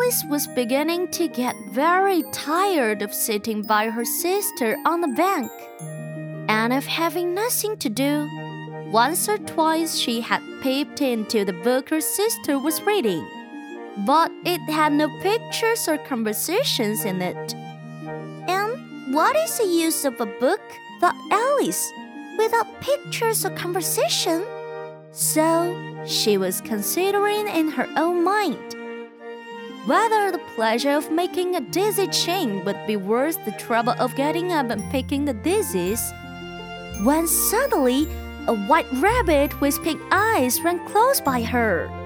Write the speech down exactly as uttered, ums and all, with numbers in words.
Alice was beginning to get very tired of sitting by her sister on the bank, and of having nothing to do. Once or twice she had peeped into the book her sister was reading, but it had no pictures or conversations in it. And what is the use of a book, thought Alice, without pictures or conversation? So she was considering in her own mind whether the pleasure of making a daisy chain would be worth the trouble of getting up and picking the daisies, when suddenly a white rabbit with pink eyes ran close by her.